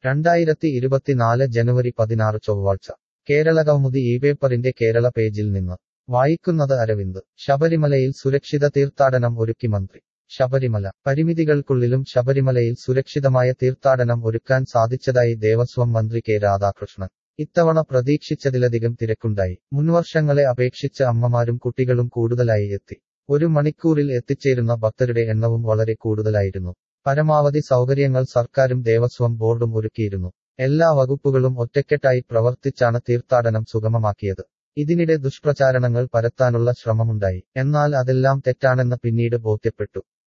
2024 ജനുവരി 16 ചൊവ്വാഴ്ച കേരളകൗമുദി പേപ്പറിന്റെ കേരള പേജിൽ നിന്ന് വായിക്കുന്നത് അരവിന്ദ് ശബരിമലയിൽ സുരക്ഷിത തീർത്ഥാടനം ഒരുക്കി മന്ത്രി ശബരിമല പരിമിതികൾക്കുള്ളിലും ശബരിമലയിൽ സുരക്ഷിതമായ തീർത്ഥാടനം ഒരുക്കാൻ സാധിച്ചതായി ദേവസ്വം മന്ത്രി കെ രാധാകൃഷ്ണൻ ഇത്തവണ പ്രതീക്ഷിച്ചതിലധികം തിരക്കുണ്ടായി മുൻവർഷങ്ങളെ അപേക്ഷിച്ച് അമ്മമാരും കുട്ടികളും കൂടുതലായി എത്തി 1 മണിക്കൂറിൽ എത്തിച്ചേരുന്ന ഭക്തരുടെ എണ്ണവും വളരെ കൂടുതലായിരുന്നു പരമാവധി സൗകര്യങ്ങൾ സർക്കാരും ദേവസ്വം ബോർഡും ഒരുക്കിയിരുന്നു എല്ലാ വകുപ്പുകളും ഒറ്റക്കെട്ടായി പ്രവർത്തിച്ചാണ് തീർത്ഥാടനം സുഗമമാക്കിയത് ഇതിനിടെ ദുഷ്പ്രചാരണങ്ങൾ പരത്താനുള്ള ശ്രമമുണ്ടായി എന്നാൽ അതെല്ലാം തെറ്റാണെന്ന് പിന്നീട് ബോധ്യപ്പെട്ടു